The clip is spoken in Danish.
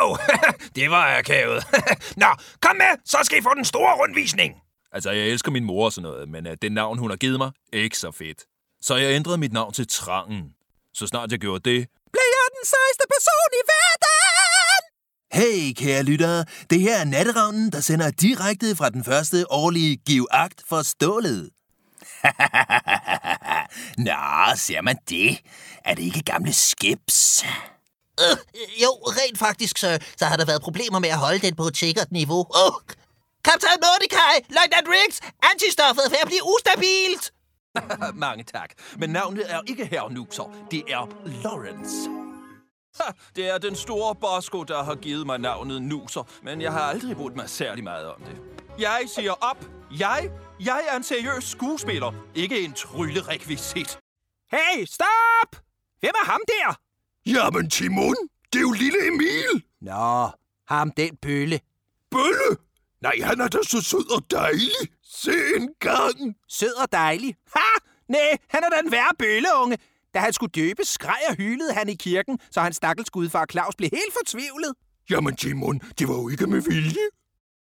Au, det var akavet. Nå, kom med, så skal I få den store rundvisning. Altså, jeg elsker min mor og sådan noget, men det navn, hun har givet mig, er ikke så fedt. Så jeg ændrede mit navn til Trangen. Så snart jeg gjorde det, blev jeg den sejeste person i verden! Hey, kære lyttere. Det her er Natteravnen, der sender direkte fra den første årlige Give-akt for stålet. Nå, ser man det? Er det ikke gamle Skips? Jo, rent faktisk, så har der været problemer med at holde den på et sikkert niveau. Kaptajn Mordecai, Løjtnant Riggs, antistoffet er ved at blive ustabilt. Mange tak. Men navnet er ikke Herr Nuxer. Det er Lawrence. Det er den store Bosco, der har givet mig navnet Nuxer, men jeg har aldrig brugt mig særlig meget om det. Jeg siger op. Jeg er en seriøs skuespiller, ikke en tryllerekvisit. Hey, stop! Hvem er ham der? Jamen, Timon, det er jo lille Emil. Nå, ham den bølle. Bølle? Nej, han er da så sød og dejlig. Se en gang. Sød og dejlig. Ha! Nej, han er da en værre bølleunge. Da han skulle døbes, skreg og hylede han i kirken, så hans stakkels gudfar Claus blev helt fortvivlet. Jamen, Timon, det var jo ikke med vilje.